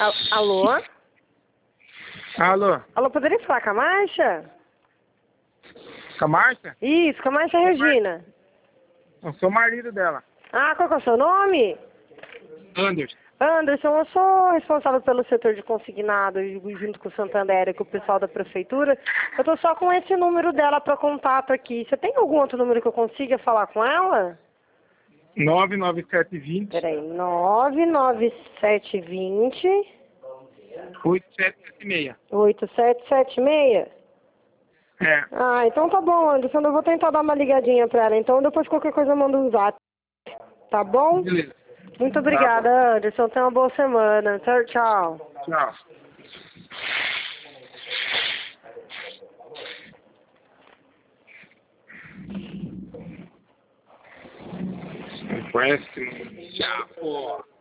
Alô? Alô, Alô, poderia falar com a Márcia? com a Márcia? Isso, com a Márcia Regina. Eu sou o marido dela, Ah, qual que é o seu nome? Anderson. Anderson, eu sou responsável pelo setor de consignado junto com o Santander e com o pessoal da prefeitura. Eu tô só com esse número dela para contato aqui. Você tem algum outro número que eu consiga falar com ela? 99720 Peraí, 99720 8776. 8776. É, Ah, então tá bom, Anderson. Eu vou tentar dar uma ligadinha pra ela. Então depois qualquer coisa eu mando um zap. Tá bom? beleza. Muito Tá obrigada, bom. Anderson. Tenha uma boa semana. Tchau, tchau. Tchau. Não conhece? Tchau.